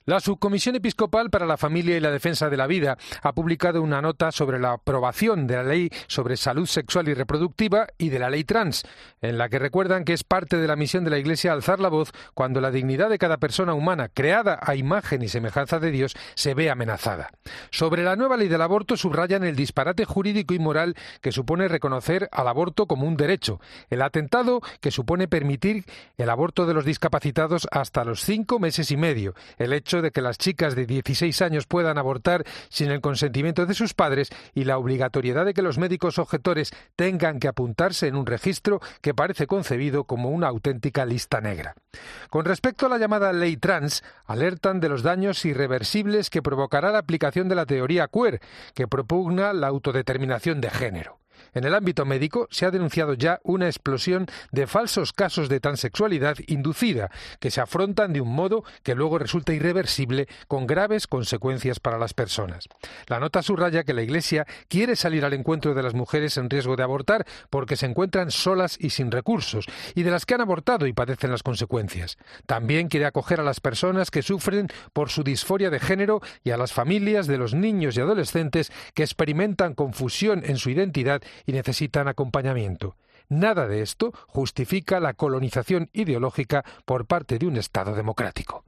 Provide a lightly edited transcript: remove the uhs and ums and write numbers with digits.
La Subcomisión Episcopal para la Familia y la Defensa de la Vida ha publicado una nota sobre la aprobación de la Ley sobre Salud Sexual y Reproductiva y de la Ley Trans, en la que recuerdan que es parte de la misión de la Iglesia alzar la voz cuando la dignidad de cada persona humana, creada a imagen y semejanza de Dios, se ve amenazada. Sobre la nueva ley del aborto subrayan el disparate jurídico y moral que supone reconocer al aborto como un derecho, el atentado que supone permitir el aborto de los discapacitados hasta los 5 meses y medio, el hecho de que las chicas de 16 años puedan abortar sin el consentimiento de sus padres y la obligatoriedad de que los médicos objetores tengan que apuntarse en un registro que parece concebido como una auténtica lista negra. Con respecto a la llamada ley trans, alertan de los daños irreversibles que provocará la aplicación de la teoría queer, que propugna la autodeterminación de género. En el ámbito médico se ha denunciado ya una explosión de falsos casos de transexualidad inducida, que se afrontan de un modo que luego resulta irreversible, con graves consecuencias para las personas. La nota subraya que la Iglesia quiere salir al encuentro de las mujeres en riesgo de abortar porque se encuentran solas y sin recursos, y de las que han abortado y padecen las consecuencias. También quiere acoger a las personas que sufren por su disforia de género y a las familias de los niños y adolescentes que experimentan confusión en su identidad y necesitan acompañamiento. Nada de esto justifica la colonización ideológica por parte de un Estado democrático.